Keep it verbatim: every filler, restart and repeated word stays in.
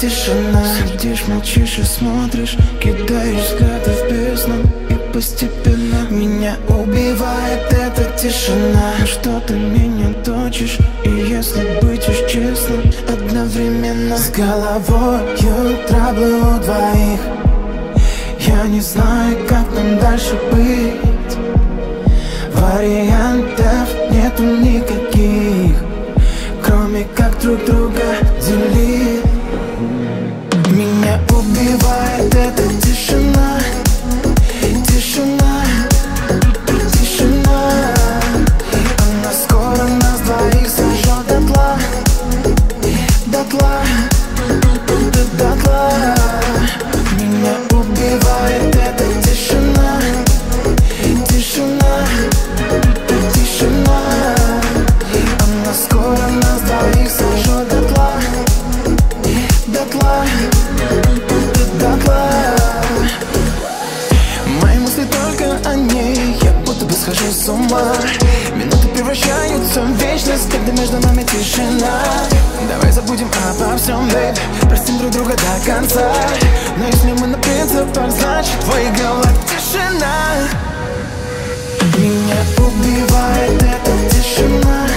тишина. Сидишь, молчишь и смотришь, кидаешь взгляды в бездну. И постепенно меня убивает эта тишина. Что ты меня точишь, и если быть уж честным, одновременно с головою траблы у двоих. Я не знаю, как нам дальше быть. Вариантов нету никаких, кроме как друг друга делить. Меня убивает эта тишина. Тишина, тишина. Она скоро нас двоих сожжет дотла. Дотла, дотла. Меня убивает эта тишина. Тишина, тишина. Она скоро нас двоих сожжет дотла. Дотла, дотла. Мои мысли только о ней, я будто бы схожу с ума. Минуты превращаются в вечность, когда между нами тишина. Давай забудем обо всем, бэйб, простим друг друга до конца. Но если мы на принципах, значит выиграла тишина. Меня убивает эта тишина.